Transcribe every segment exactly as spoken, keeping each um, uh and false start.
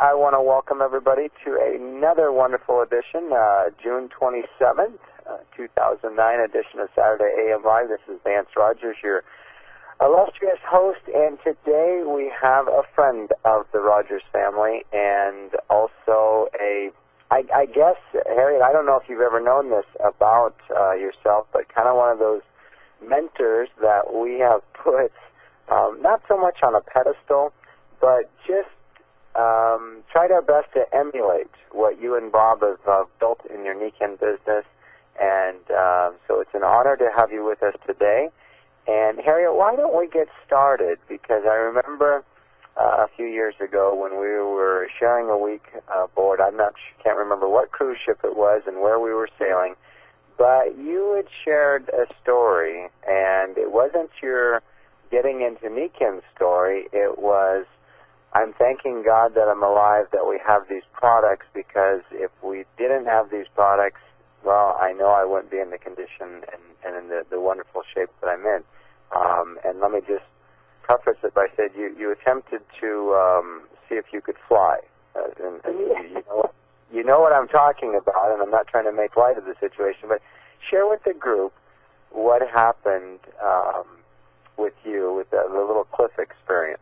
I want to welcome everybody to another wonderful edition, uh, June twenty-seventh, uh, two thousand nine edition of Saturday A M Live. This is Vance Rogers, your illustrious host, and today we have a friend of the Rogers family and also a, I, I guess, Harriet, I don't know if you've ever known this about uh, yourself, but kind of one of those mentors that we have put um, not so much on a pedestal, but just um, tried our best to emulate what you and Bob have uh, built in your Niken business. And uh, so it's an honor to have you with us today. And Harriet, why don't we get started? Because I remember uh, a few years ago when we were sharing a week uh, aboard, I'm not can't remember what cruise ship it was and where we were sailing, but you had shared a story, and it wasn't your getting into Niken's story. It was, I'm thanking God that I'm alive, that we have these products, because if we didn't have these products, well, I know I wouldn't be in the condition and, and in the, the wonderful shape that I'm in. Um, and let me just preface it by saying you, you attempted to um, see if you could fly. Uh, and, and you, you, know, you know what I'm talking about, and I'm not trying to make light of the situation, but share with the group what happened um, with you with the, the little cliff experience.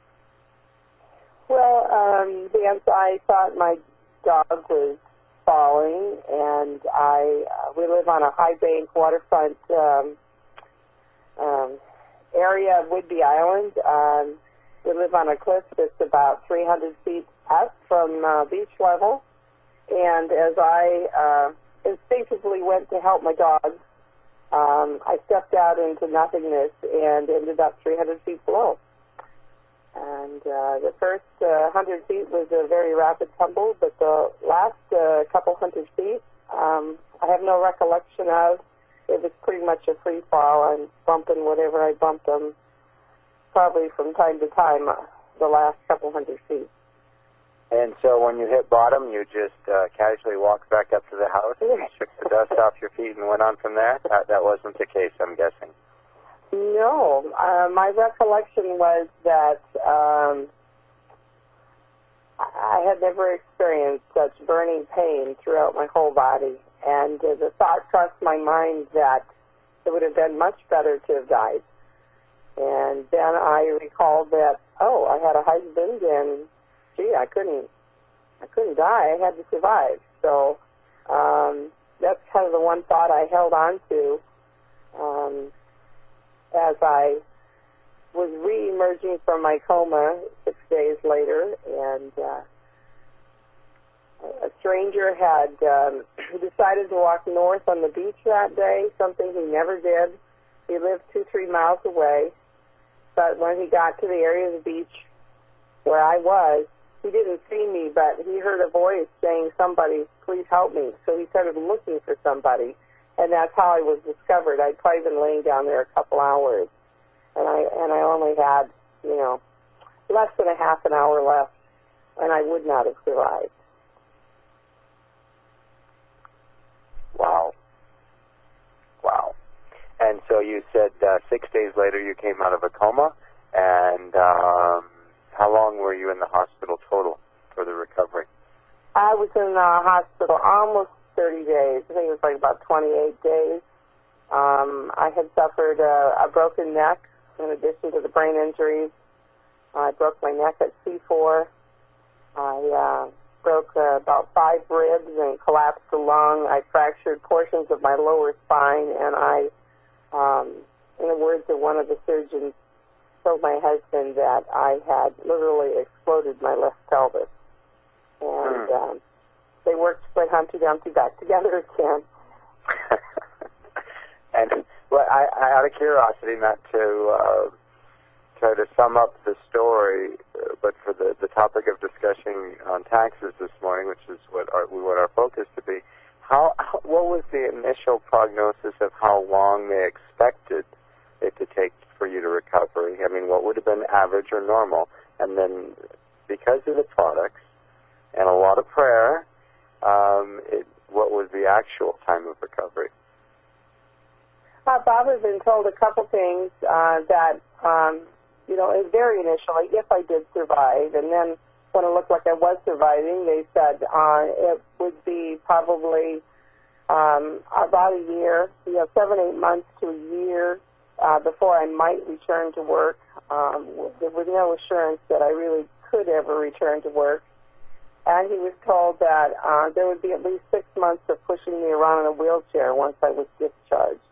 Well, um, Vance, I thought my dog was falling, and I uh, we live on a high bank waterfront um, um, area of Whidbey Island. Um, we live on a cliff that's about three hundred feet up from uh, beach level, and as I uh, instinctively went to help my dog, um, I stepped out into nothingness and ended up three hundred feet below. And uh, the first uh, one hundred feet was a very rapid tumble, but the last uh, couple hundred feet, um, I have no recollection of. It was pretty much a free fall. I'm bumping whatever I bumped them, probably from time to time, uh, the last couple hundred feet. And so when you hit bottom, you just uh, casually walked back up to the house and shook the dust off your feet and went on from there? That, that wasn't the case, I'm guessing. No, uh, my recollection was that um, I had never experienced such burning pain throughout my whole body, and uh, the thought crossed my mind that it would have been much better to have died. And then I recalled that, oh, I had a husband, and gee, I couldn't, I couldn't die. I had to survive. So um, that's kind of the one thought I held on to. Um, as I was re-emerging from my coma six days later, and uh, a stranger had um, decided to walk north on the beach that day, something he never did. He lived two, three miles away, but when he got to the area of the beach where I was, he didn't see me, but he heard a voice saying, "Somebody, please help me." So he started looking for somebody. And that's how I was discovered. I'd probably been laying down there a couple hours, and I and I only had, you know, less than a half an hour left, and I would not have survived. Wow. Wow. And so you said uh, six days later you came out of a coma, and um, how long were you in the hospital total for the recovery? I was in the hospital almost thirty days. I think it was like about twenty-eight days. Um, I had suffered a, a broken neck in addition to the brain injuries. I broke my neck at C four. I uh, broke uh, about five ribs and collapsed a lung. I fractured portions of my lower spine, and I, um, in the words of one of the surgeons, told my husband that I had literally exploded my left pelvis. And Hmm. um, they worked to put Humpty Dumpty back together again. And well, I, I, out of curiosity, not to uh, try to sum up the story, uh, but for the, the topic of discussion on taxes this morning, which is what our, we want our focus to be, how, how what was the initial prognosis of how long they expected it to take for you to recover? I mean, what would have been average or normal? And then because of the products and a lot of prayer, Um, it, what was the actual time of recovery? Uh, Bob has been told a couple things uh, that, um, you know, very initially, if I did survive, and then when it looked like I was surviving, they said uh, it would be probably um, about a year, you know, seven, eight months to a year uh, before I might return to work. Um, there was no assurance that I really could ever return to work. And he was told that uh, there would be at least six months of pushing me around in a wheelchair once I was discharged.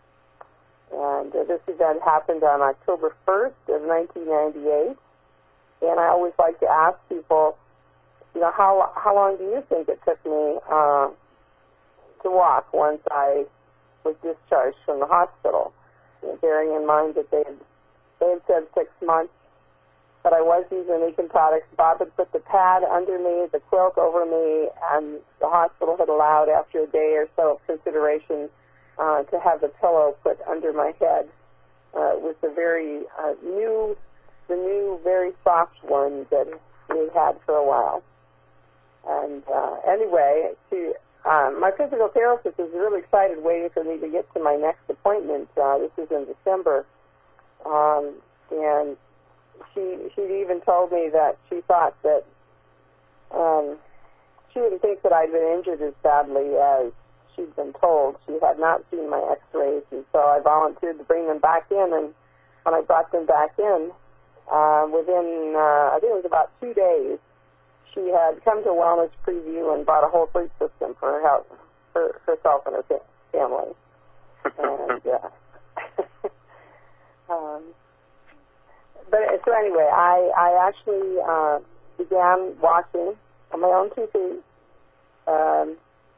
And uh, this event happened on October first of nineteen ninety-eight. And I always like to ask people, you know, how how long do you think it took me uh, to walk once I was discharged from the hospital? You know, bearing in mind that they had, they had said six months, but I was using Econ products. Bob had put the pad under me, the quilt over me, and the hospital had allowed, after a day or so of consideration, uh, to have the pillow put under my head. Uh, it was the very uh, new, the new, very soft one that we had for a while. And uh, anyway, to, uh, my physical therapist was really excited waiting for me to get to my next appointment. Uh, this is in December. Um, and she she even told me that she thought that um, she didn't think that I'd been injured as badly as she'd been told. She had not seen my x-rays, and so I volunteered to bring them back in. And when I brought them back in, uh, within, uh, I think it was about two days, she had come to Wellness Preview and bought a whole sleep system for her house, for herself and her fa- family. And, uh, um, but so anyway, I, I actually uh, began walking on my own two feet um,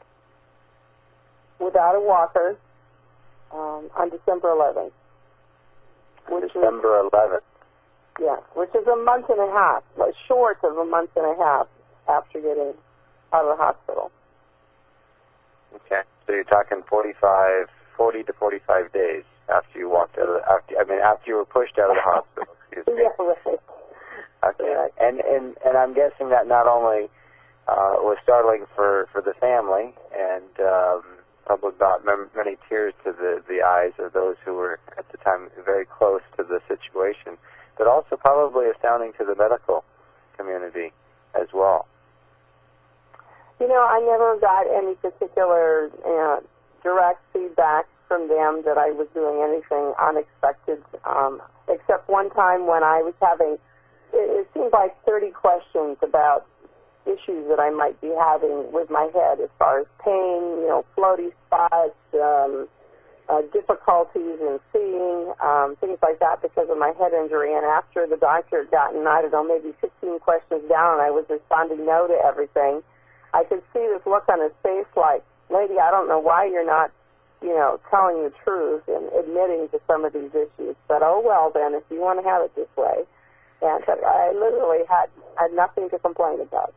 without a walker um, on December eleventh. Which December eleventh. Yeah, which is a month and a half, short of a month and a half after getting out of the hospital. Okay, so you're talking forty-five, forty to forty-five days after you walked out of the, after, I mean, after you were pushed out of the hospital. Excuse me. Yeah, right. Okay, right. and and and I'm guessing that not only uh, was startling for, for the family, and um, probably brought many tears to the the eyes of those who were at the time very close to the situation, but also probably astounding to the medical community as well. You know, I never got any particular uh, direct feedback from them that I was doing anything unexpected, um, except one time when I was having, it, it seemed like thirty questions about issues that I might be having with my head as far as pain, you know, floaty spots, um, uh, difficulties in seeing, um, things like that because of my head injury. And after the doctor had gotten, I don't know, maybe fifteen questions down and I was responding no to everything, I could see this look on his face like, lady, I don't know why you're not, you know, telling the truth and admitting to some of these issues. But, oh, well, then, if you want to have it this way. And I literally had, had nothing to complain about.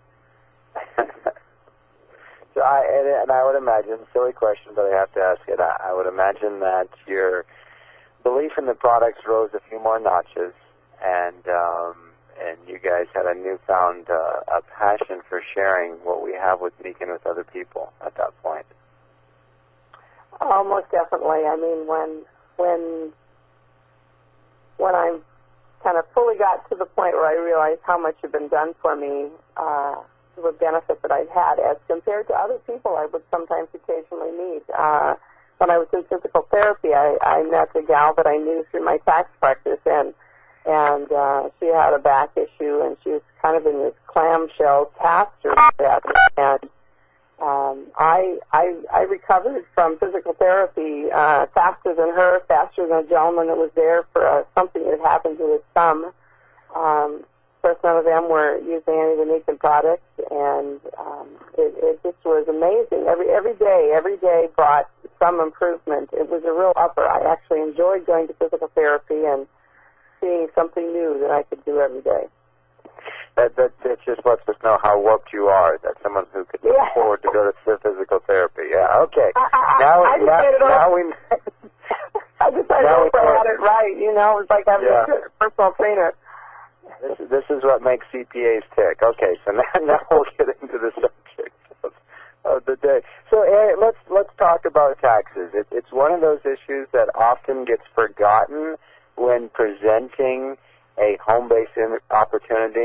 So I, and, and I would imagine, silly question, but I have to ask it, I, I would imagine that your belief in the products rose a few more notches, and um, and you guys had a newfound uh, a passion for sharing what we have with Beacon with other people at that point. Oh, most definitely. I mean, when when when I kind of fully got to the point where I realized how much had been done for me, uh, the benefit that I'd had as compared to other people I would sometimes occasionally meet. Uh, when I was in physical therapy, I, I met a gal that I knew through my tax practice, and and uh, she had a back issue, and she was kind of in this clamshell cast or that, and Um, I, I I recovered from physical therapy uh, faster than her, faster than a gentleman that was there for uh, something that happened to his thumb. Um, of course, none of them were using any of the Econ products, and um, it, it just was amazing. Every every day, every day brought some improvement. It was a real upper. I actually enjoyed going to physical therapy and seeing something new that I could do every day. That, that, that just lets us know how warped you are, that someone who could look Yeah. forward to go to physical therapy. Yeah, okay. I, I, now, I now, decided now we... I decided now we I had it right, you know. It's like having yeah. a personal trainer. This, this is what makes C P As tick. Okay, so now, now we'll get into the subject of, of the day. So Eric, let's let's talk about taxes. It, it's one of those issues that often gets forgotten when presenting a home-based opportunity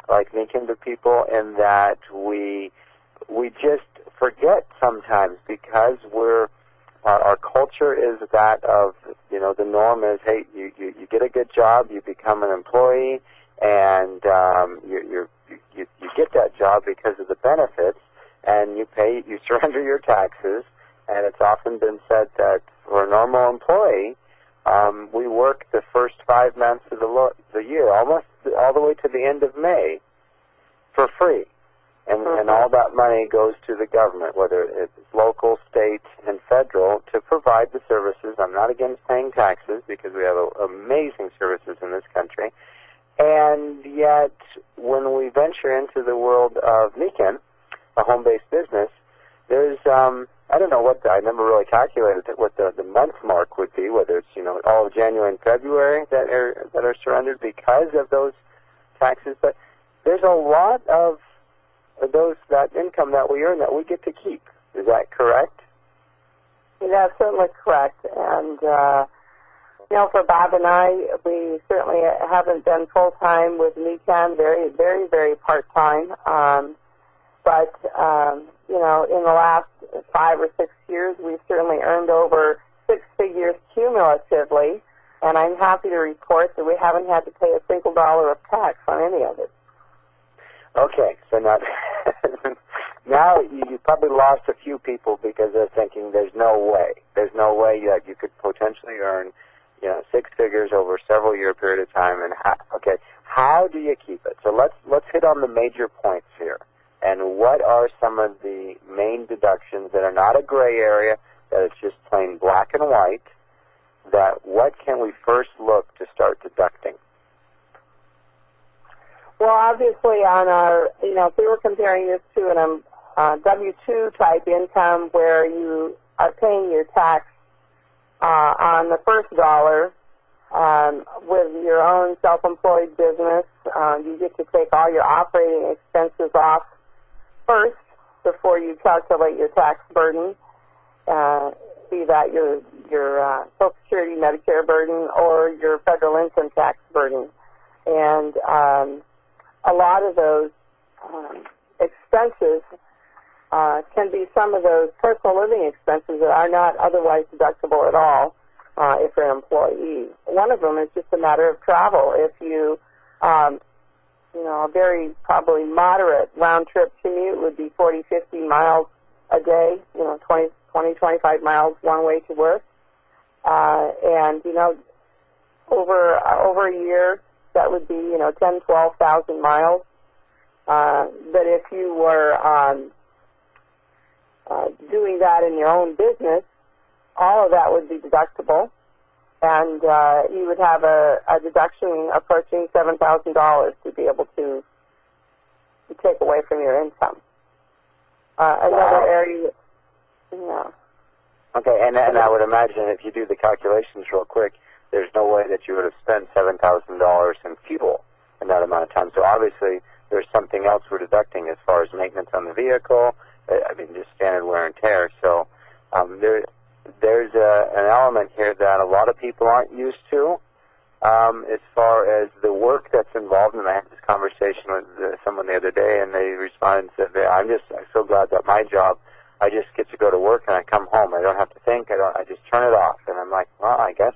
like Meekender people in that we we just forget sometimes because we're our, our culture is that of, you know, the norm is, hey, you, you, you get a good job, you become an employee, and um, you, you're, you you get that job because of the benefits, and you pay, you surrender your taxes, and it's often been said that for a normal employee, um, we work the first five months of the, lo- the year, almost all the way to the end of May, for free. And, mm-hmm. and all that money goes to the government, whether it's local, state, and federal, to provide the services. I'm not against paying taxes because we have a, amazing services in this country. And yet, when we venture into the world of Meekin, a home-based business, there's, um, I don't know what the, I never really calculated what the, the month mark would be, whether it's, you know, all of January and February that are, that are surrendered because of those taxes. But there's a lot of those, that income that we earn that we get to keep. Is that correct? That's certainly correct. And, uh, you know, for Bob and I, we certainly haven't been full-time with Meekin, very, very, very part-time. Um, but, um, you know, in the last five or six years, we've certainly earned over six figures cumulatively, and I'm happy to report that we haven't had to pay a single dollar of tax on any of it. Okay, so now, now you, you probably lost a few people because they're thinking there's no way. There's no way that you could potentially earn, you know, six figures over a several year period of time. And how, okay, how do you keep it? So let's let's hit on the major points here. And what are some of the main deductions that are not a gray area, that it's just plain black and white, that what can we first look to start deducting? Well, obviously on our, you know, if we were comparing this to an um, uh, W two type income where you are paying your tax uh, on the first dollar, um, with your own self-employed business, uh, you get to take all your operating expenses off first before you calculate your tax burden, uh, be that your, your uh, Social Security, Medicare burden, or your federal income tax burden. And um, a lot of those um, expenses uh, can be some of those personal living expenses that are not otherwise deductible at all uh, if you're an employee. One of them is just a matter of travel. If you, um, you know, a very probably moderate round-trip commute would be forty, fifty miles a day, you know, twenty, twenty, twenty-five miles one way to work. Uh, and, you know, over, uh, over a year, that would be, you know, ten, twelve thousand miles. Uh, but if you were um, uh, doing that in your own business, all of that would be deductible, and uh, you would have a, a deduction approaching seven thousand dollars to be able to, to take away from your income. Uh, another wow. area, yeah. Okay, and, and I would imagine if you do the calculations real quick, there's no way that you would have spent seven thousand dollars in fuel in that amount of time. So obviously there's something else we're deducting as far as maintenance on the vehicle, I mean, just standard wear and tear. So um, there, there's a, an element here that a lot of people aren't used to um, as far as the work that's involved. And I had this conversation with uh, someone the other day, and they responded and said, I'm just I'm so glad that my job, I just get to go to work and I come home. I don't have to think. I don't. I just turn it off. And I'm like, well, I guess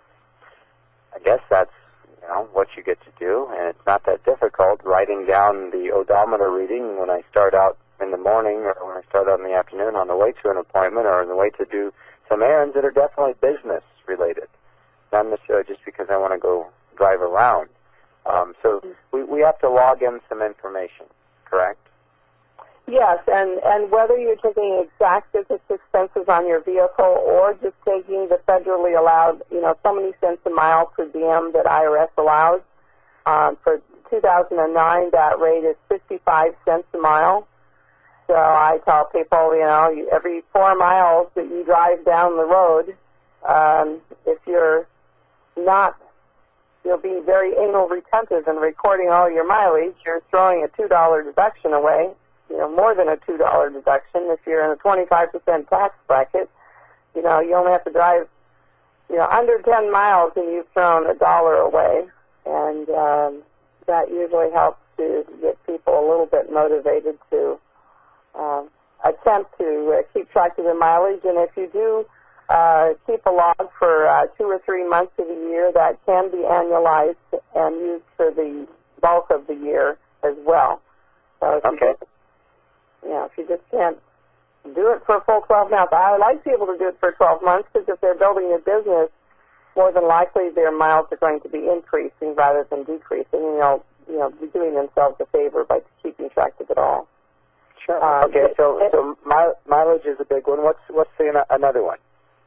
I guess that's, you know, what you get to do, and it's not that difficult. Writing down the odometer reading when I start out in the morning or when I start out in the afternoon on the way to an appointment or on the way to do some errands that are definitely business related, not necessarily just because I want to go drive around. Um, so we, we have to log in some information, correct? Yes, and, and whether you're taking exact business expenses on your vehicle or just taking the federally allowed, you know, so many cents a mile per diem that I R S allows, um, for two thousand nine, that rate is fifty-five cents a mile. So I tell people, you know, you, every four miles that you drive down the road, um, if you're not, you'll be very anal retentive in recording all your mileage, you're throwing a two dollar deduction away. You know, more than a two dollar deduction. If you're in a twenty-five percent tax bracket, you know, you only have to drive, you know, under ten miles and you've thrown a dollar away. And um, that usually helps to get people a little bit motivated to uh, attempt to uh, keep track of their mileage. And if you do uh, keep a log for uh, two or three months of the year, that can be annualized and used for the bulk of the year as well. So if Okay. you just, you know, if you just can't do it for a full twelve months, I like people to do it for twelve months because if they're building a business, more than likely their miles are going to be increasing rather than decreasing, and they'll, you know, be doing themselves a favor by keeping track of it all. Sure. Uh, okay, so it, so mi- mileage is a big one. What's what's the, another one?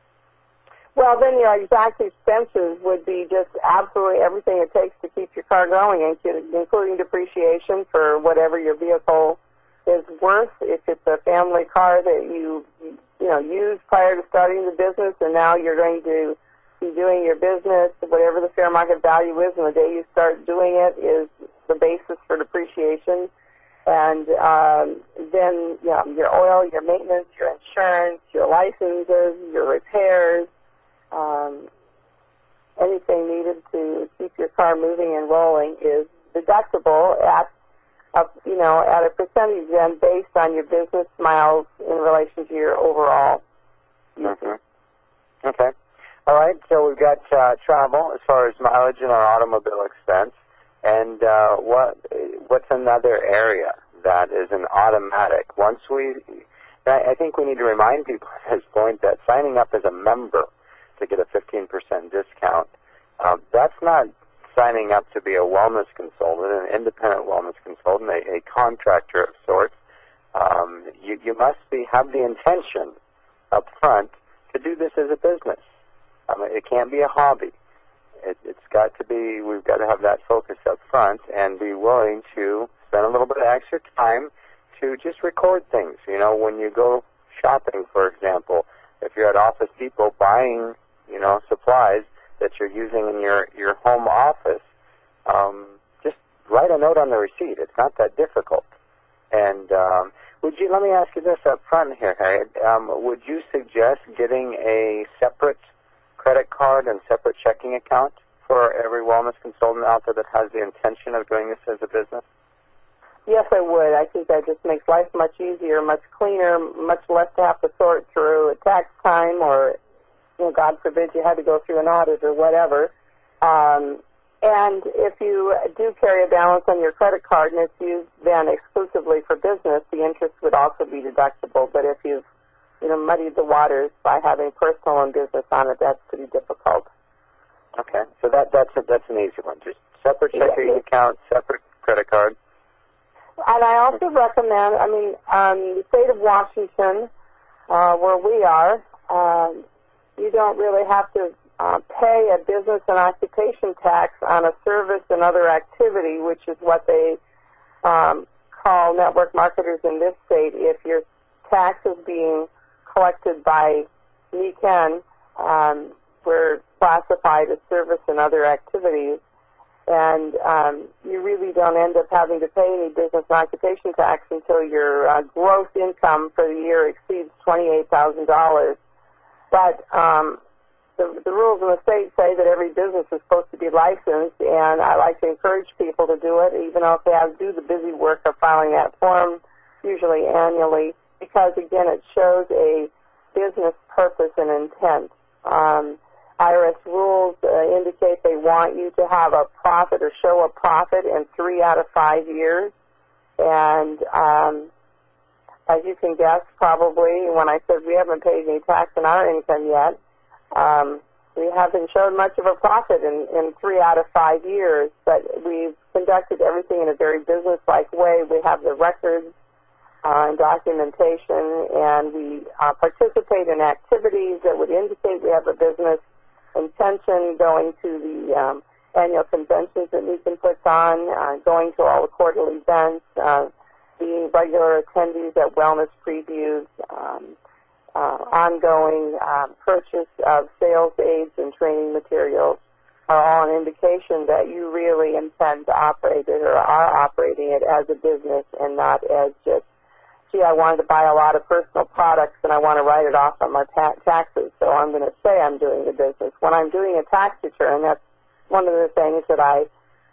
Well, then your exact expenses would be just absolutely everything it takes to keep your car going, including depreciation for whatever your vehicle is worth. If it's a family car that you you know used prior to starting the business, and now you're going to be doing your business, whatever the fair market value is, and the day you start doing it is the basis for depreciation. And um, then you know, your oil, your maintenance, your insurance, your licenses, your repairs, um, anything needed to keep your car moving and rolling is deductible at a, you know, at a percentage then based on your business miles in relation to your overall. Mm-hmm. Okay. All right, so we've got uh, travel as far as mileage and our automobile expense. And uh, what what's another area that is an automatic? Once we, I think we need to remind people at this point that signing up as a member to get a fifteen percent discount, uh, that's not signing up to be a wellness consultant, an independent wellness consultant, a, a contractor of sorts. Um, you, you must be have the intention up front to do this as a business. Um, it can't be a hobby. It, it's got to be, we've got to have that focus up front and be willing to spend a little bit of extra time to just record things. You know, when you go shopping, for example, if you're at Office Depot buying, you know, supplies that you're using in your, your home office, um, just write a note on the receipt. It's not that difficult. And um, would you, let me ask you this up front here, Harriet. Um, would you suggest getting a separate credit card and separate checking account for every wellness consultant out there that has the intention of doing this as a business? Yes, I would. I think that just makes life much easier, much cleaner, much less to have to sort through at tax time or, you know, God forbid you had to go through an audit or whatever. Um, and if you do carry a balance on your credit card and it's used then exclusively for business, the interest would also be deductible. But if you've you know, muddied the waters by having personal and business on it, that's pretty difficult. Okay, so that that's a, that's an easy one. Just separate checking Yeah. account, separate credit card. And I also recommend, I mean, um, the state of Washington, uh, where we are, um, you don't really have to uh, pay a business and occupation tax on a service and other activity, which is what they um, call network marketers in this state. If your tax is being collected by N E C N, um, we're classified as service and other activities, and um, you really don't end up having to pay any business and occupation tax until your uh, gross income for the year exceeds twenty-eight thousand dollars. But um, the, the rules in the state say that every business is supposed to be licensed, and I like to encourage people to do it, even though if they have to do the busy work of filing that form, usually annually, because, again, it shows a business purpose and intent. Um, I R S rules uh, indicate they want you to have a profit or show a profit in three out of five years. And um, as you can guess, probably, when I said we haven't paid any tax on our income yet, um, we haven't shown much of a profit in, in three out of five years. But we've conducted everything in a very business-like way. We have the records Uh, and documentation, and we uh, participate in activities that would indicate we have a business intention, going to the um, annual conventions that N E C N puts on, uh, going to all the quarterly events, uh, being regular attendees at wellness previews, um, uh, ongoing uh, purchase of sales aids and training materials are all an indication that you really intend to operate it or are operating it as a business and not as just, gee, I wanted to buy a lot of personal products and I want to write it off on my ta- taxes, so I'm going to say I'm doing the business. When I'm doing a tax return, that's one of the things that I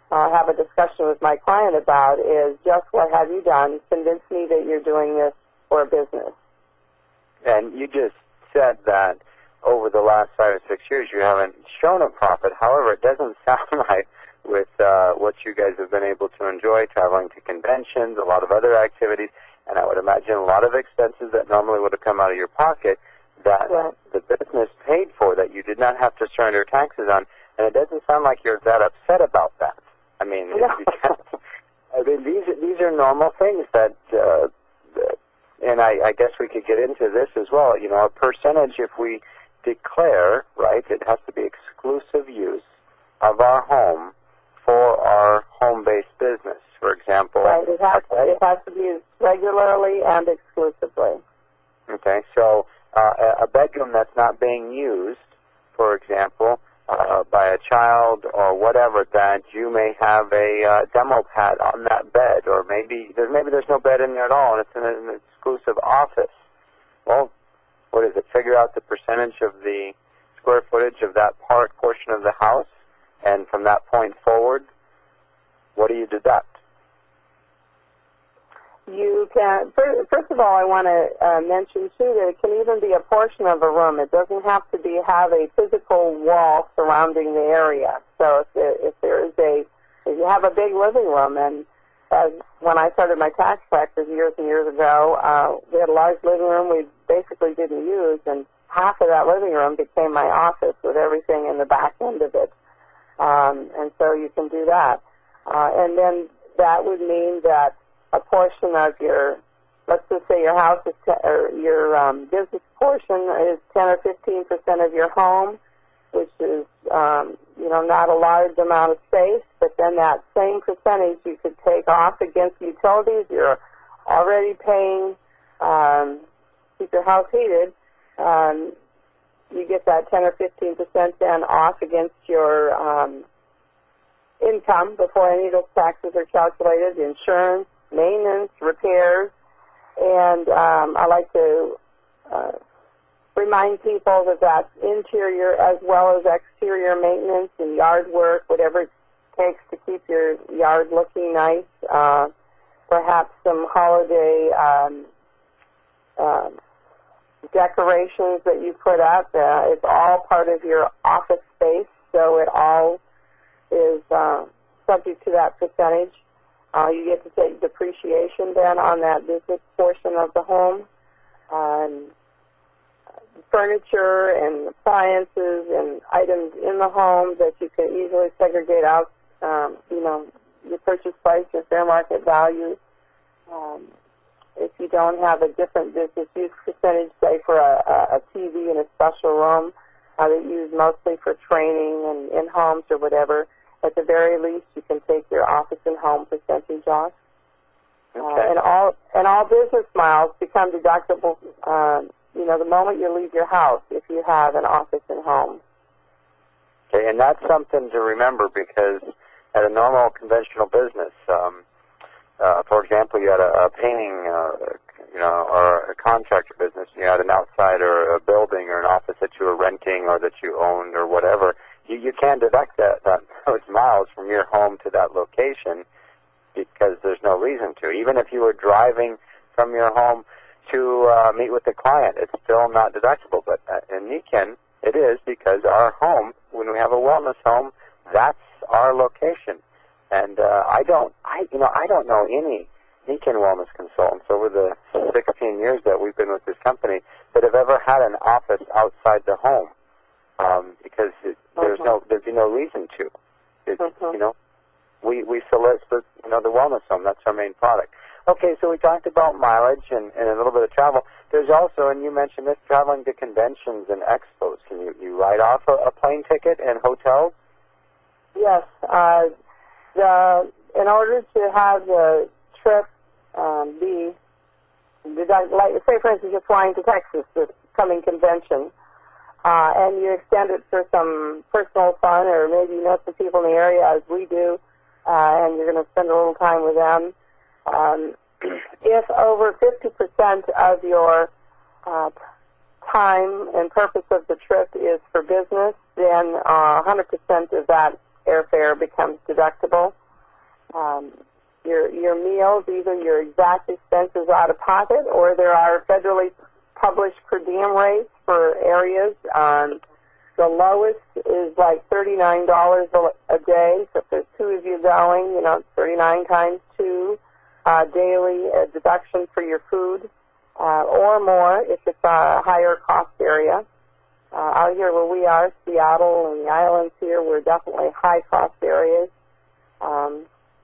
uh, have a discussion with my client about is just what have you done? Convince me that you're doing this for a business. And you just said that over the last five or six years you haven't shown a profit. However, it doesn't sound like with uh, what you guys have been able to enjoy, traveling to conventions, a lot of other activities, and I would imagine a lot of expenses that normally would have come out of your pocket that right. the business paid for, that you did not have to surrender taxes on, and it doesn't sound like you're that upset about that. I mean, No. I mean these, these are normal things that, uh, and I, I guess we could get into this as well. You know, a percentage, if we declare, right, it has to be exclusive use of our home for our home-based business. For example, right. it, has, it has to be used regularly and exclusively. Okay, so uh, a bedroom that's not being used, for example, uh, by a child or whatever, that you may have a uh, demo pad on that bed, or maybe there's, maybe there's no bed in there at all, and it's in an exclusive office. Well, what is it? Figure out the percentage of the square footage of that part portion of the house, and from that point forward, what do you deduct? You can, first of all, I want to uh, mention, too, that it can even be a portion of a room. It doesn't have to be have a physical wall surrounding the area. So if there, if there is a, if you have a big living room, and as when I started my tax practice years and years ago, uh, we had a large living room we basically didn't use, and half of that living room became my office with everything in the back end of it. Um, and so you can do that. Uh, and then that would mean that a portion of your, let's just say your house is, te- or your um, business portion is ten or fifteen percent of your home, which is, um, you know, not a large amount of space, but then that same percentage you could take off against utilities. You're already paying, um, keep your house heated. Um, you get that ten or fifteen percent then off against your um, income before any of those taxes are calculated, insurance, maintenance, repairs, and um, I like to uh, remind people that that's interior as well as exterior maintenance and yard work, whatever it takes to keep your yard looking nice. Uh, perhaps some holiday um, uh, decorations that you put up. Uh, it's all part of your office space, so it all is uh, subject to that percentage. Uh, you get to take depreciation then on that business portion of the home. Um, furniture and appliances and items in the home that you can easily segregate out, um, you know, your purchase price, your fair market value. Um, if you don't have a different business use percentage, say for a, a T V in a special room uh, that you use mostly for training and in homes or whatever, at the very least, you can take your office and home percentage off. Okay. Uh, and all and all business miles become deductible, uh, you know, the moment you leave your house if you have an office and home. Okay, and that's something to remember, because at a normal conventional business, um, uh, for example, you had a, a painting, uh, you know, or a contractor business, you had an outside or a building or an office that you were renting or that you owned or whatever. You, you can deduct that, that those miles from your home to that location because there's no reason to. Even if you were driving from your home to uh, meet with the client, it's still not deductible. But uh, in Nikken, it is, because our home, when we have a wellness home, that's our location. And uh, I don't, I you know, I don't know any Nikken wellness consultants over the sixteen years that we've been with this company that have ever had an office outside the home. Um, because it, there's no, there'd be no reason to. It, Mm-hmm. You know, we we solicit, you know, the wellness home. That's our main product. Okay, so we talked about mileage and, and a little bit of travel. There's also, and you mentioned this, traveling to conventions and expos. Can you you write off a, a plane ticket and hotels? Yes. Uh, the in order to have the trip um, be deduct, like say for instance you're flying to Texas this coming convention. Uh, and you extend it for some personal fun, or maybe you know some people in the area, as we do, uh, and you're going to spend a little time with them. Um, if over fifty percent of your uh, time and purpose of the trip is for business, then uh, one hundred percent of that airfare becomes deductible. Um, your your meals, either your exact expenses out of pocket, or there are federally published per diem rates for areas. Um, the lowest is like thirty-nine dollars a day. So if there's two of you going, you know, thirty-nine times two uh, daily uh, deduction for your food, uh, or more if it's a higher cost area. Uh, out here where we are, Seattle and the islands here, we're definitely high cost areas. Um,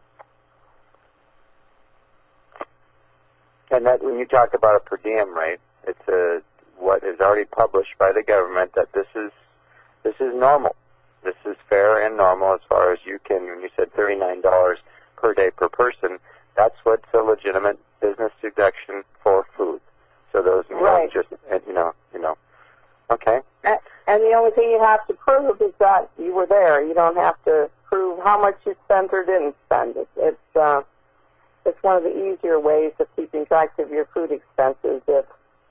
And that when you talk about a per diem rate, it's a, what is already published by the government that this is this is normal. This is fair and normal as far as you can. When you said thirty-nine dollars per day per person, that's what's a legitimate business deduction for food. So those meals right. just you know you know okay. And the only thing you have to prove is that you were there. You don't have to prove how much you spent or didn't spend. It, it's uh, It's one of the easier ways of keeping track of your food expenses if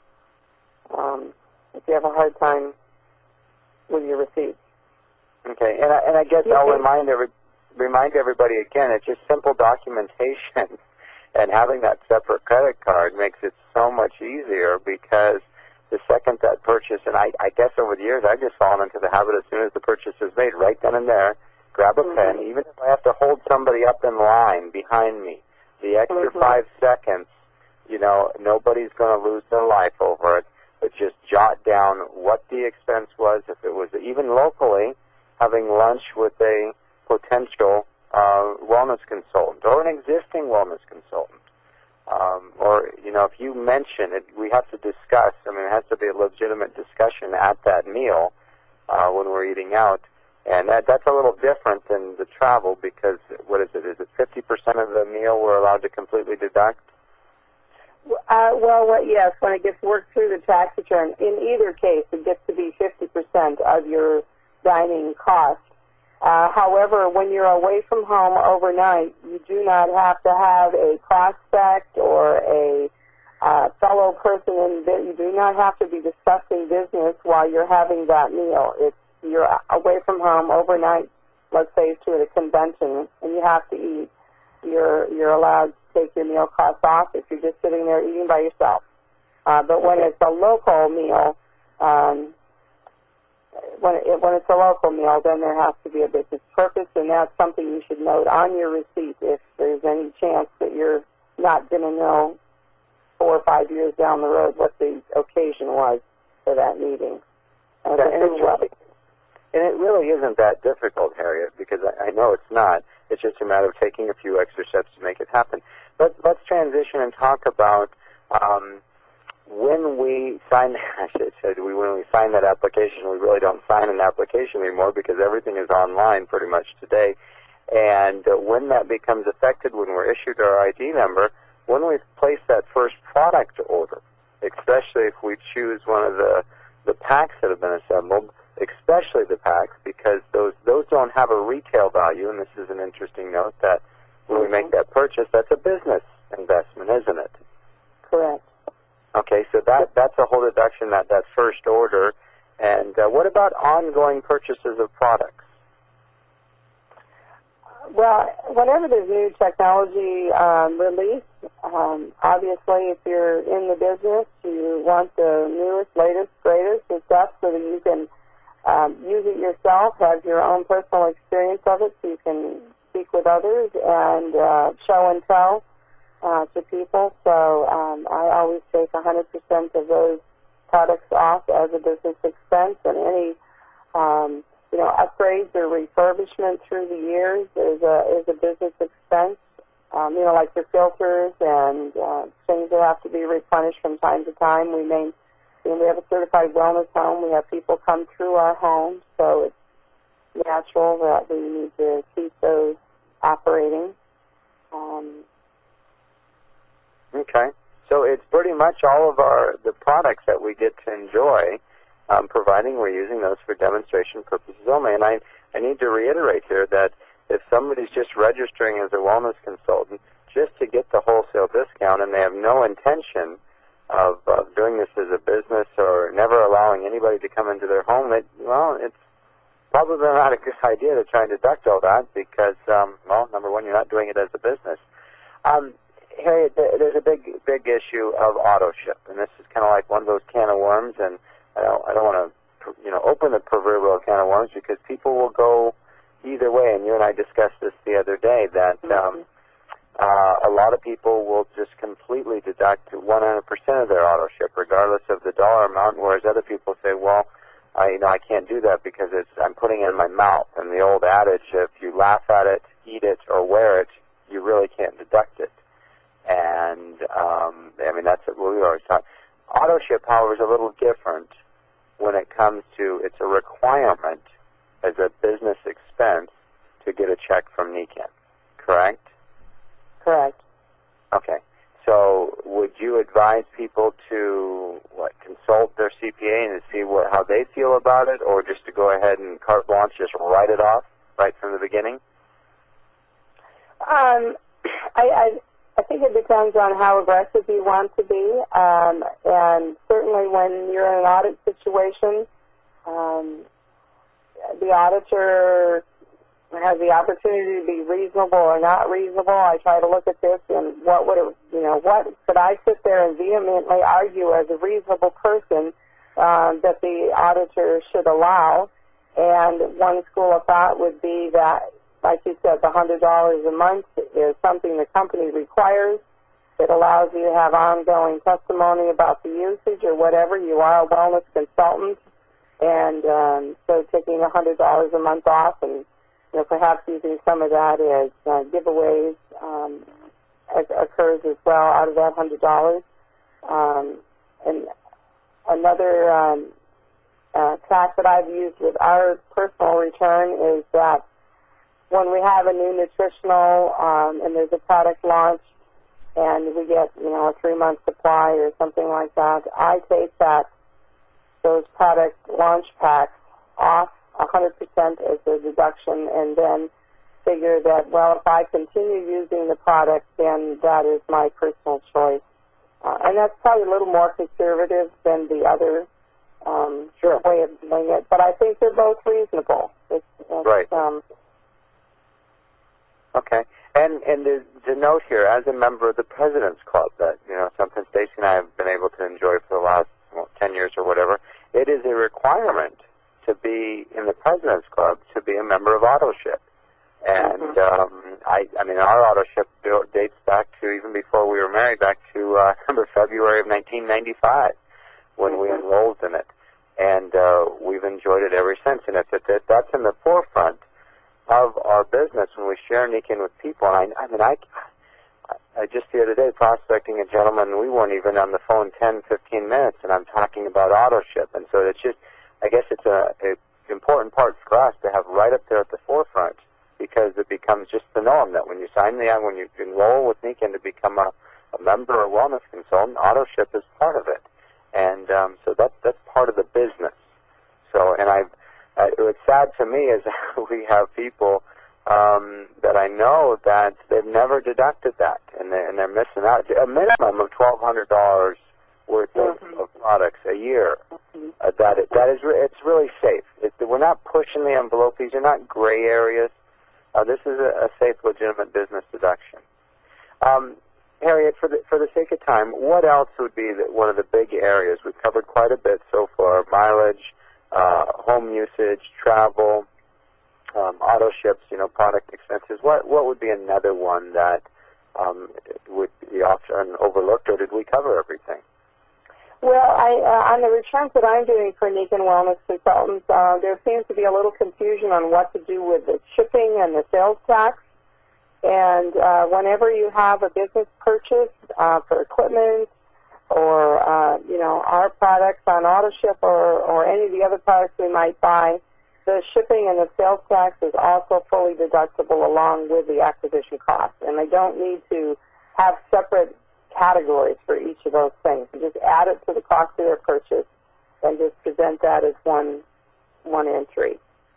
um, if you have a hard time with your receipts. Okay, and I, and I guess I'll remind every, remind everybody again, it's just simple documentation, and having that separate credit card makes it so much easier because the second that purchase, and I, I guess over the years I've just fallen into the habit as soon as the purchase is made, right then and there, grab a mm-hmm. pen, even if I have to hold somebody up in line behind me. The extra mm-hmm. five seconds, you know, nobody's going to lose their life over it, but just jot down what the expense was, if it was even locally, having lunch with a potential uh, wellness consultant or an existing wellness consultant. Um, or, you know, if you mention it, we have to discuss, I mean, it has to be a legitimate discussion at that meal uh, when we're eating out. And that, that's a little different than the travel because, what is it, is it fifty percent of the meal we're allowed to completely deduct? Uh, well, what, yes, when it gets worked through the tax return, in either case, it gets to be fifty percent of your dining cost. Uh, however, when you're away from home overnight, you do not have to have a prospect or a uh, fellow person in bed. You do not have to be discussing business while you're having that meal. It's You're away from home overnight, let's say to a convention, and you have to eat. You're you're allowed to take your meal costs off if you're just sitting there eating by yourself. Uh, but when it's a local meal, um, when it, when it's a local meal, then there has to be a business purpose, and that's something you should note on your receipt if there's any chance that you're not going to know four or five years down the road what the occasion was for that meeting. Uh, that, and well, And it really isn't that difficult, Harriet, because I, I know it's not. It's just a matter of taking a few extra steps to make it happen. But let's transition and talk about um, when we sign, I should say, we, when we sign that application, we really don't sign an application anymore because everything is online pretty much today. And uh, when that becomes effective, when we're issued our I D number, when we place that first product order, especially if we choose one of the, the packs that have been assembled, especially the packs, because those those don't have a retail value, and this is an interesting note that when we make that purchase, that's a business investment, isn't it? Correct. Okay, so that that's a whole deduction, that, that first order. And uh, what about ongoing purchases of products? Well, whenever there's new technology um, released, um, obviously if you're in the business, you want the newest, latest, greatest and stuff so that you can Um, use it yourself, have your own personal experience of it so you can speak with others and uh, show and tell uh, to people. So um, I always take one hundred percent of those products off as a business expense, and any um, you know upgrades or refurbishment through the years is a, is a business expense. Um, you know, like your filters and uh, things that have to be replenished from time to time. We may And we have a certified wellness home. We have people come through our home, so it's natural that we need to keep those operating. Um, okay. So it's pretty much all of our the products that we get to enjoy, um, providing we're using those for demonstration purposes only. And I, I need to reiterate here that if somebody's just registering as a wellness consultant just to get the wholesale discount and they have no intention Of, of doing this as a business or never allowing anybody to come into their home, it, well, it's probably not a good idea to try and deduct all that because, um, well, number one, you're not doing it as a business. Um, Harriet, there's a big, big issue of auto ship, and this is kind of like one of those can of worms, and I don't, I don't want to, you know, open the proverbial can of worms because people will go either way, and you and I discussed this the other day, that um, uh, a lot of people will just completely deduct one hundred percent of their auto ship, regardless of the dollar amount, whereas other people say, well, I, you know, I can't do that because it's, I'm putting it in my mouth, and the old adage, if you laugh at it, eat it, or wear it, you really can't deduct it. And, um, I mean, that's what we always talk. Auto ship, however, is a little different when it comes to, it's a requirement as a business expense to get a check from Nikken, correct? Correct. Okay. So would you advise people to, what, consult their C P A and to see what, how they feel about it, or just to go ahead and carte blanche, just write it off right from the beginning? Um, I... I I think it depends on how aggressive you want to be, um, and certainly when you're in an audit situation, um, the auditor has the opportunity to be reasonable or not reasonable. I try to look at this and what would it, you know, what could I sit there and vehemently argue as a reasonable person um, that the auditor should allow, and one school of thought would be that, like you said, the one hundred dollars a month is something the company requires. It allows you to have ongoing testimony about the usage or whatever. You are a wellness consultant, and um, so taking one hundred dollars a month off and, you know, perhaps using some of that as uh, giveaways um, occurs as well out of that one hundred dollars. Um, and another um, uh, tack that I've used with our personal return is that when we have a new nutritional um, and there's a product launched and we get, you know, a three-month supply or something like that, I take that, those product launch packs off one hundred percent as a deduction and then figure that, well, if I continue using the product, then that is my personal choice. Uh, and that's probably a little more conservative than the other um, sure. way of doing it, but I think they're both reasonable. It's, it's, right. Um, Okay. And and to, to note here, as a member of the President's Club, that, you know, something Stacy and I have been able to enjoy for the last, well, ten years or whatever, it is a requirement to be in the President's Club to be a member of AutoShip. And, um, I, I mean, our AutoShip dates back to even before we were married, back to, uh, remember February of nineteen ninety-five when we enrolled in it. And uh, we've enjoyed it ever since. And it's, it's, that's in the forefront of our business when we share Nikken with people. And I, I mean, I, I just the other day prospecting a gentleman, we weren't even on the phone ten, fifteen minutes, and I'm talking about AutoShip. And so it's just, I guess it's a, a important part for us to have right up there at the forefront, because it becomes just the norm that when you sign the, when you enroll with Nikken to become a, a member or wellness consultant, AutoShip is part of it. And um, so that's, that's part of the business. So, and I've, Uh, what's sad to me is we have people um, that I know that they've never deducted that, and they're, and they're missing out. A minimum of twelve hundred dollars worth of, mm-hmm. of products a year. Mm-hmm. Uh, that it, that is re- it's really safe. It, we're not pushing the envelope. These are not gray areas. Uh, this is a, a safe, legitimate business deduction. Um, Harriet, for the for the sake of time, what else would be the, one of the big areas? We've covered quite a bit so far: mileage, Uh, home usage, travel, um, auto ships, you know, product expenses. What what would be another one that um, would be often overlooked, or did we cover everything? Well, I, uh, on the returns that I'm doing for Nikken Wellness Consultants, uh, there seems to be a little confusion on what to do with the shipping and the sales tax. And uh, whenever you have a business purchase uh, for equipment, or, uh, you know, our products on AutoShip or, or any of the other products we might buy, the shipping and the sales tax is also fully deductible along with the acquisition cost. And they don't need to have separate categories for each of those things. You just add it to the cost of their purchase and just present that as one one entry.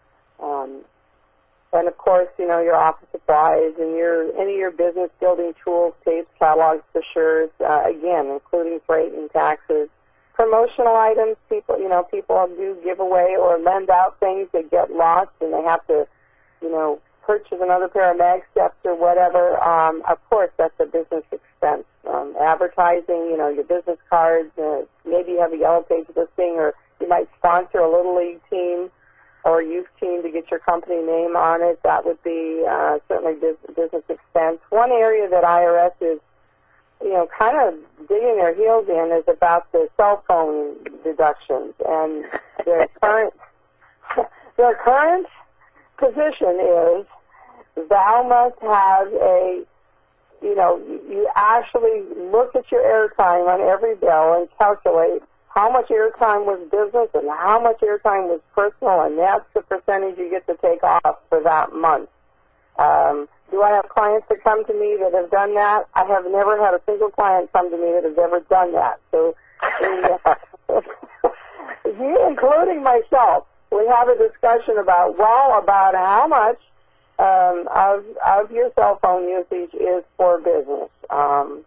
Um, and, of course, you know, your office supplies and your any of your business building tools, tapes, catalogs, brochures, uh, again, including freight and taxes, promotional items. People, you know, people do give away or lend out things that get lost, and they have to, you know, purchase another pair of mag steps or whatever. Um, of course, that's a business expense. Um, advertising, you know, your business cards. Uh, maybe you have a yellow page listing, or you might sponsor a little league team or a youth team to get your company name on it. That would be uh, certainly business expense. One area that I R S is, you know, kind of digging their heels in is about the cell phone deductions. And their current, their current position is thou must have a, you know, you actually look at your airtime on every bill and calculate how much airtime was business and how much airtime was personal, and that's the percentage you get to take off for that month. Um, do I have clients that come to me that have done that? I have never had a single client come to me that has ever done that. So, including myself, we have a discussion about, well, about how much um, of, of your cell phone usage is for business. Um,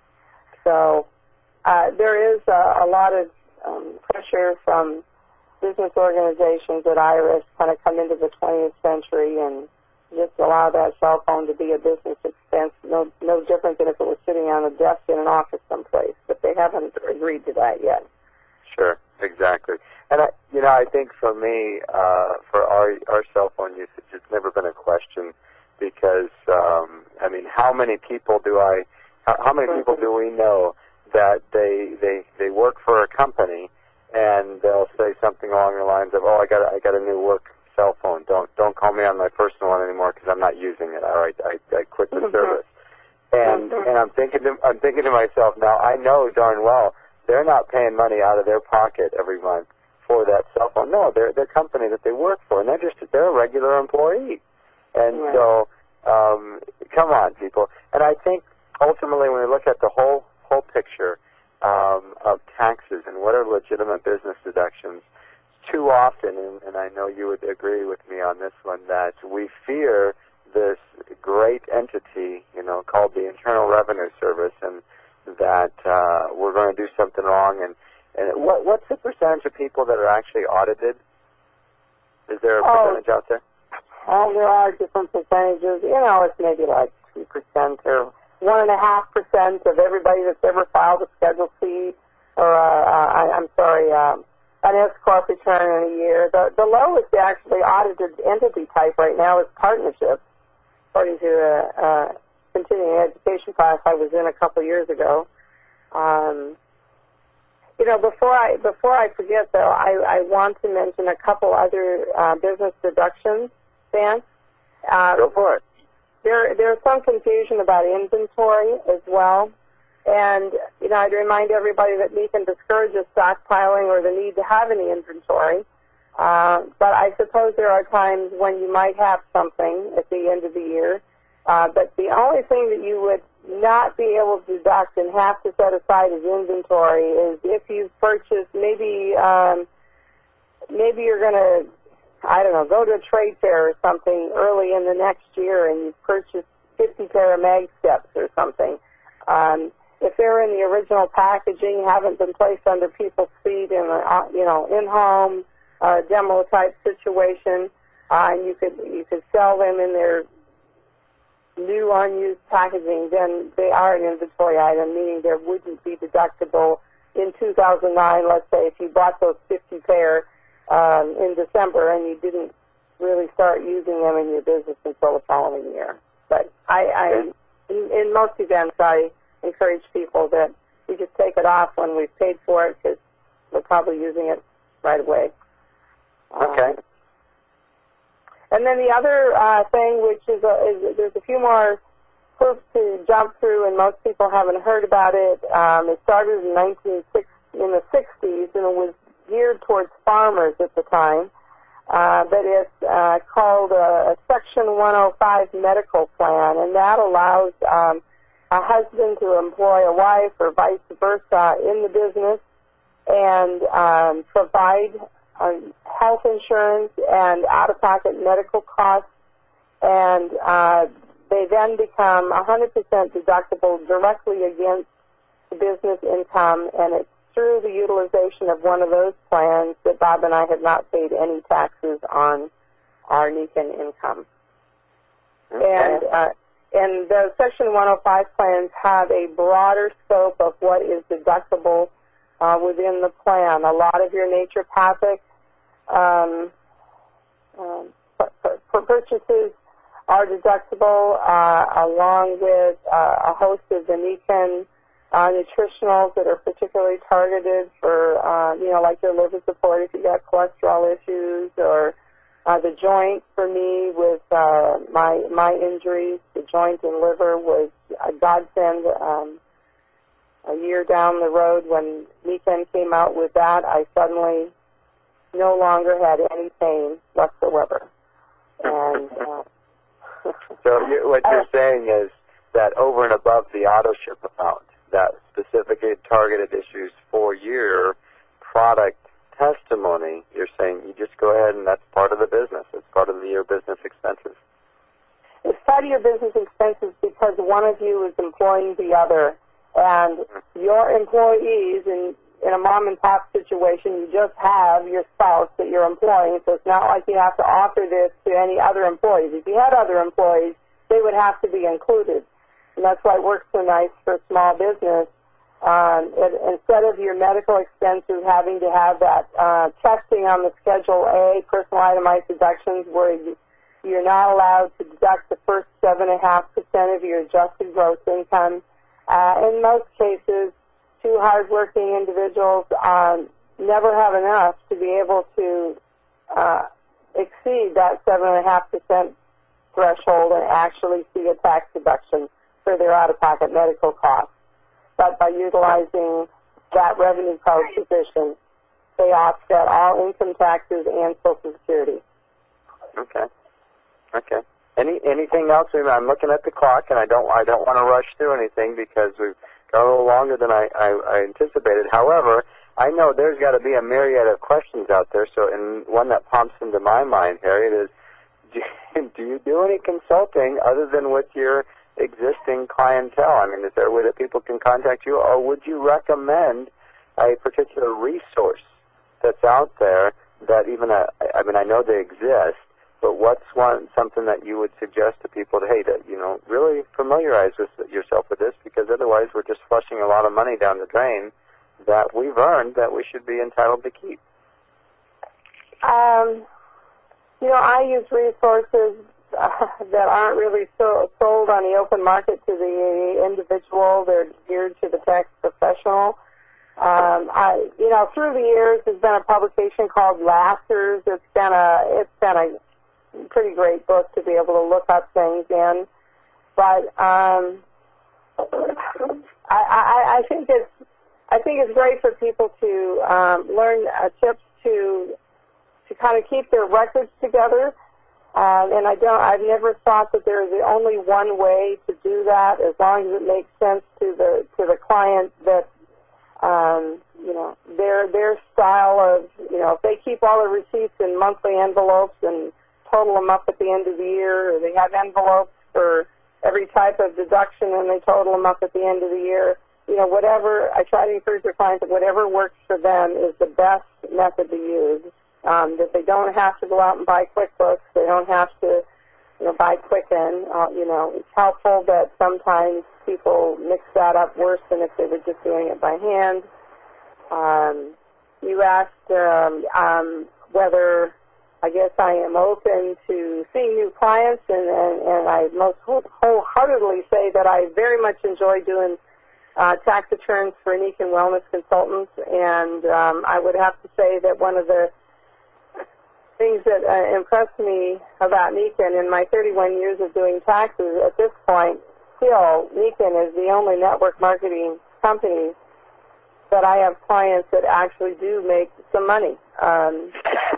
so uh, there is a, a lot of um, pressure from business organizations at I R S kind of come into the twentieth century and just allow that cell phone to be a business expense, no, no different than if it was sitting on a desk in an office someplace. But they haven't agreed to that yet. Sure, exactly. And, I, you know, I think for me, uh, for our, our cell phone usage, it's never been a question because, um, I mean, how many people do I, how, how many people do we know that they, they, they work for a company and they'll say something along the lines of, oh, I got, I got a new work cell phone. Don't, don't call me on my personal one anymore because I'm not using it. All right, I, I quit the service. And, and I'm thinking to, I'm thinking to myself, now I know darn well they're not paying money out of their pocket every month for that cell phone. No, they're the company that they work for, and they're just they're a regular employee. And right. so, um, come on, people. And I think ultimately, when we look at the whole whole picture um, of taxes and what are legitimate business deductions, too often, and, and I know you would agree with me on this one, that we fear this great entity, you know, called the Internal Revenue Service, and that uh, we're going to do something wrong. And, and what, what's the percentage of people that are actually audited? Is there a oh, percentage out there? Oh, there are different percentages. You know, it's maybe like two percent or one point five percent of everybody that's ever filed a Schedule C, or uh, I, I'm sorry, um, an S-Corp return in a year. The, the lowest actually audited entity type right now is partnerships, according to a, a continuing education class I was in a couple years ago. Um, you know, before I before I forget, though, I, I want to mention a couple other uh, business deductions, Dan. Uh, Go for it. There, there's some confusion about inventory as well. And, you know, I'd remind everybody that Meekin discourages stockpiling or the need to have any inventory. Uh, but I suppose there are times when you might have something at the end of the year. Uh, but the only thing that you would not be able to deduct and have to set aside as inventory is if you've purchased maybe, um, maybe you're going to, I don't know, go to a trade fair or something early in the next year and you purchase fifty pair of mag steps or something. Um, if they're in the original packaging, haven't been placed under people's feet in a, you know, in-home uh, demo type situation, uh, and you could you could sell them in their new unused packaging, then they are an inventory item, meaning there wouldn't be deductible in two thousand nine. Let's say if you bought those fifty pair um, in December and you didn't really start using them in your business until the following year. But I, I in, in most events, I encourage people that we just take it off when we've paid for it because we're probably using it right away. Okay. Um, and then the other uh, thing, which is, a, is there's a few more hoops to jump through, and most people haven't heard about it. Um, it started in nineteen sixty, in the sixties, and it was geared towards farmers at the time. Uh, but it's uh, called a, a Section one oh five medical plan, and that allows um, a husband to employ a wife or vice versa in the business and um, provide um, health insurance and out-of-pocket medical costs, and uh, they then become one hundred percent deductible directly against the business income, and it's through the utilization of one of those plans that Bob and I had not paid any taxes on our Niken income. Okay. And uh, and the Section one oh five plans have a broader scope of what is deductible uh, within the plan. A lot of your naturopathic um, um, for purchases are deductible, uh, along with uh, a host of the Niken uh, nutritionals that are particularly targeted for, uh, you know, like your liver support if you got cholesterol issues, or Uh, the joint for me with uh, my my injuries, the joint and liver was a godsend. Um, a year down the road when Niken came out with that, I suddenly no longer had any pain whatsoever. And uh, so you, what you're uh, saying is that over and above the auto ship amount, that specifically targeted issues for your product testimony, you're saying you just go ahead and that's part of the business. It's part of the, your business expenses. It's part of your business expenses because one of you is employing the other. And your employees, in, in a mom and pop situation, you just have your spouse that you're employing, so it's not like you have to offer this to any other employees. If you had other employees, they would have to be included. And that's why it works so nice for small business. Um, it, instead of your medical expenses having to have that uh, testing on the Schedule A, personal itemized deductions, where you, you're not allowed to deduct the first seven point five percent of your adjusted gross income. Uh, in most cases, two hardworking individuals um, never have enough to be able to uh, exceed that seven point five percent threshold and actually see a tax deduction for their out-of-pocket medical costs. But by utilizing that revenue code position, they offset all income taxes and Social Security. Okay. Okay. Any anything else? I'm looking at the clock, and I don't I don't want to rush through anything because we've got a little longer than I, I, I anticipated. However, I know there's got to be a myriad of questions out there. So, and one that pops into my mind, Harriet, is do you, do you do any consulting other than with your existing clientele? I mean, is there a way that people can contact you, or would you recommend a particular resource that's out there that even, a, I mean, I know they exist, but what's one something that you would suggest to people to, hey, to, you know, really familiarize with yourself with this, because otherwise we're just flushing a lot of money down the drain that we've earned that we should be entitled to keep? Um, you know, I use resources Uh, that aren't really so, sold on the open market to the individual. They're geared to the tax professional. Um, I, you know, through the years, there's been a publication called Lasters. It's been a, it's been a pretty great book to be able to look up things in. But um, I, I, I think it's, I think it's great for people to um, learn uh, tips to, to kind of keep their records together. Um, and I don't, I've never thought that there is only one way to do that, as long as it makes sense to the to the client that, um, you know, their their style of, you know, if they keep all the receipts in monthly envelopes and total them up at the end of the year, or they have envelopes for every type of deduction and they total them up at the end of the year, you know, whatever, I try to encourage their clients that whatever works for them is the best method to use. Um, that they don't have to go out and buy QuickBooks. They don't have to, you know, buy Quicken. Uh, you know, it's helpful that sometimes people mix that up worse than if they were just doing it by hand. Um, you asked um, um, whether, I guess, I am open to seeing new clients, and, and, and I most wholeheartedly say that I very much enjoy doing uh, tax returns for Niken Wellness Consultants, and um, I would have to say that one of the things that uh, impressed me about Niken in my thirty-one years of doing taxes, at this point, still, Niken is the only network marketing company that I have clients that actually do make some money. Um,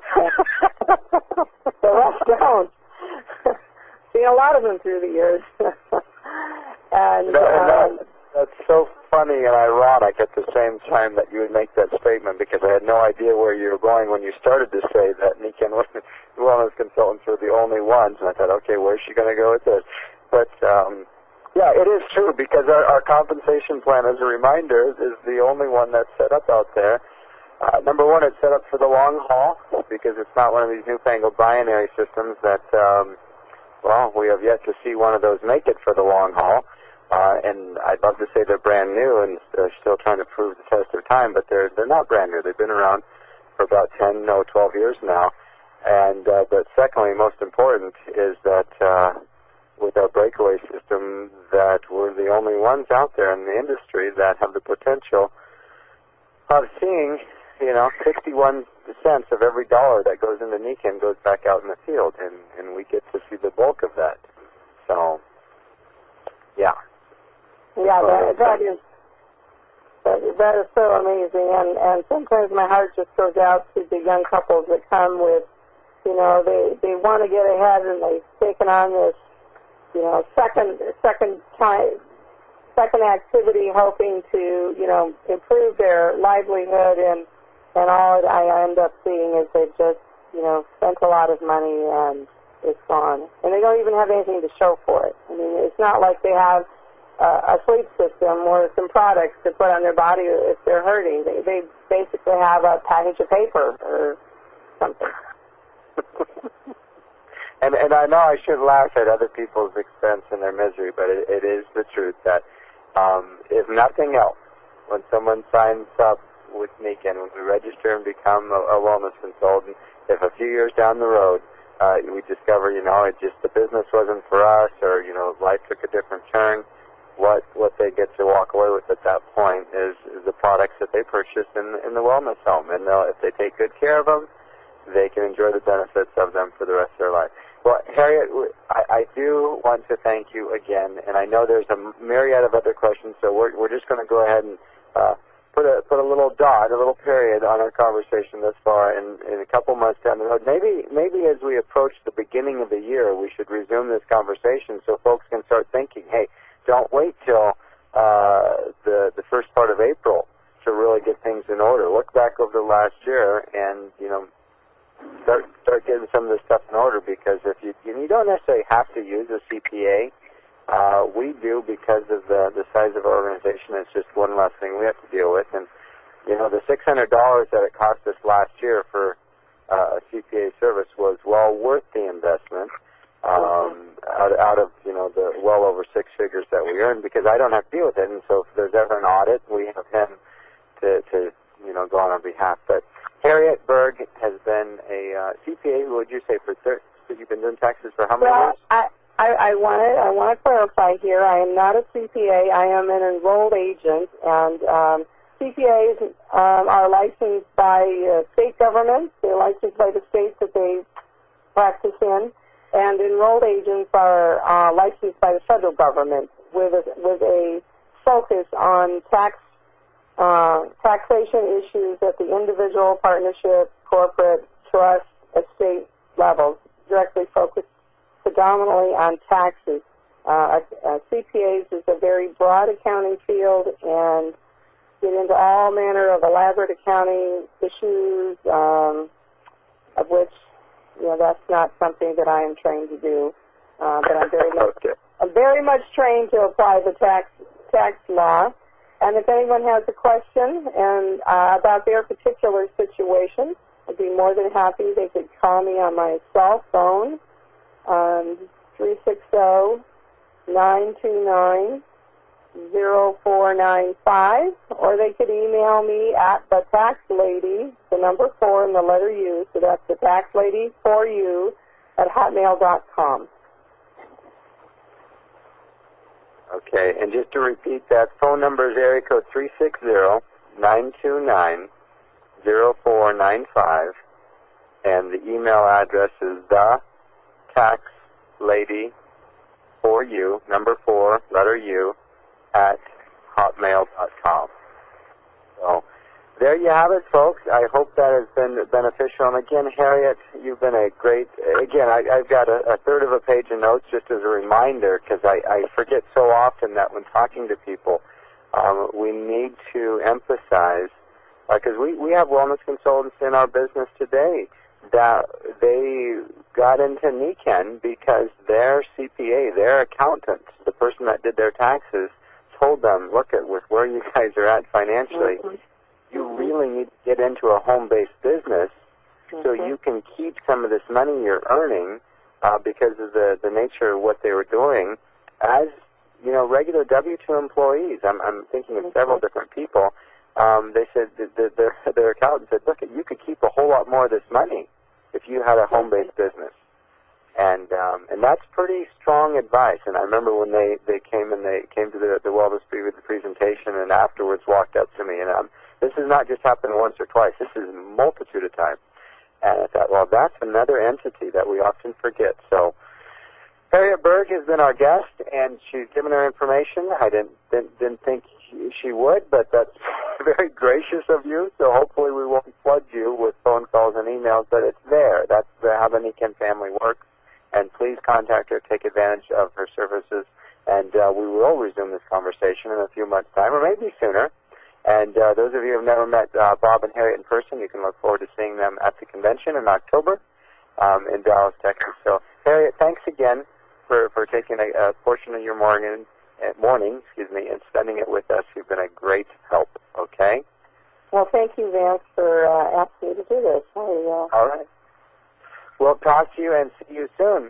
the rest don't. Seen a lot of them through the years. and no, um, no, that's so funny and ironic at the same time that you would make that statement, because I had no idea where you were going when you started to say that Niken Wellness Consultants were the only ones, and I thought, okay, where's she going to go with this? But um, Yeah, it is true, because our, our compensation plan, as a reminder, is the only one that's set up out there. Uh, number one, it's set up for the long haul, because it's not one of these newfangled binary systems that, um, well, we have yet to see one of those make it for the long haul. Uh, and I'd love to say they're brand new and they're still trying to prove the test of time, but they're they're not brand new. They've been around for about ten, no, twelve years now. And uh, but secondly, most important is that uh, with our breakaway system, that we're the only ones out there in the industry that have the potential of seeing, you know, sixty-one cents of every dollar that goes into Niken goes back out in the field, and, and we get to see the bulk of that. So, yeah. Yeah, that, that is that, that is so amazing, and, and sometimes my heart just goes out to the young couples that come with, you know, they, they want to get ahead, and they've taken on this, you know, second second time, second activity, hoping to, you know, improve their livelihood, and and all that I end up seeing is they've just, you know, spent a lot of money and it's gone, and they don't even have anything to show for it. I mean, it's not like they have uh, a sleep system or some products to put on their body if they're hurting. They, they basically have a package of paper or something. and and I know I should laugh at other people's expense and their misery, but it, it is the truth that um, if nothing else, when someone signs up with Niken, when we register and become a, a wellness consultant, if a few years down the road uh, we discover, you know, it just the business wasn't for us, or you know, life took a different turn, what what they get to walk away with at that point is, is the products that they purchased in in the wellness home, and if they take good care of them, they can enjoy the benefits of them for the rest of their life. Well, Harriet, I, I do want to thank you again, and I know there's a myriad of other questions, so we're, we're just going to go ahead and uh, put a put a little dot, a little period on our conversation thus far, and in a couple months down the road, maybe maybe as we approach the beginning of the year, we should resume this conversation so folks can start thinking, hey, don't wait till uh, the the first part of April to really get things in order. Look back over the last year, and you know. Start start getting some of this stuff in order, because if you you don't necessarily have to use a C P A, uh, we do because of the the size of our organization. It's just one less thing we have to deal with, and you know the six hundred dollars that it cost us last year for uh, a C P A service was well worth the investment. Um, out out of you know the well over six figures that we earned, because I don't have to deal with it, and so if there's ever an audit, we have him to to you know go on our behalf, but. Harriet Berg has been a uh, C P A. Would you say for thir- you've been doing taxes for how many well, years? I, I, I want to I want to clarify here. I am not a C P A. I am an enrolled agent, and um, C P As um, are licensed by uh, state governments. They're licensed by the states that they practice in, and enrolled agents are uh, licensed by the federal government with a, with a focus on tax. Uh, taxation issues at the individual, partnership, corporate, trust, estate levels, directly focused predominantly on taxes. Uh, uh, C P As is a very broad accounting field and get into all manner of elaborate accounting issues, um, of which, you know, that's not something that I am trained to do. Uh, but I'm very much, okay. I'm very much trained to apply the tax tax law. And if anyone has a question and uh, about their particular situation, I'd be more than happy. They could call me on my cell phone, um, three six zero, nine two nine, zero four nine five, or they could email me at the tax lady, the number four and the letter U, so that's the tax lady for you at hotmail dot com. Okay, and just to repeat, that phone number is area code three six zero, nine two nine, zero four nine five, and the email address is the tax lady for you, number four, letter U, at hotmail dot com. So there you have it, folks. I hope that has been beneficial. And again, Harriet, you've been a great, again, I, I've got a, a third of a page of notes just as a reminder, because I, I forget so often that when talking to people, um, we need to emphasize, because uh, we, we have wellness consultants in our business today that they got into Niken because their C P A, their accountant, the person that did their taxes, told them, look at with where you guys are at financially, Mm-hmm. you really need to get into a home-based business Mm-hmm. so you can keep some of this money you're earning uh, because of the, the nature of what they were doing as, you know, regular W two employees. I'm, I'm thinking of several different people. Um, they said, that the, their, their accountant said, look, you could keep a whole lot more of this money if you had a home-based business. And um, and that's pretty strong advice. And I remember when they, they came and they came to the, the wellness pre- with the presentation and afterwards walked up to me. And um, this has not just happened once or twice. This is a multitude of times. And I thought, well, that's another entity that we often forget. So Harriet Berg has been our guest, and she's given her information. I didn't didn't, didn't think she, she would, but that's very gracious of you. So hopefully we won't flood you with phone calls and emails, but it's there. That's the, how the Niken family works. And please contact her, take advantage of her services, and uh, we will resume this conversation in a few months' time, or maybe sooner. And uh, those of you who have never met uh, Bob and Harriet in person, you can look forward to seeing them at the convention in October um, in Dallas, Texas. So, Harriet, thanks again for, for taking a, a portion of your morning, uh, morning excuse me, and spending it with us. You've been a great help, okay? Well, thank you, Vance, for uh, asking me to do this. I, uh, All right. We'll talk to you and see you soon.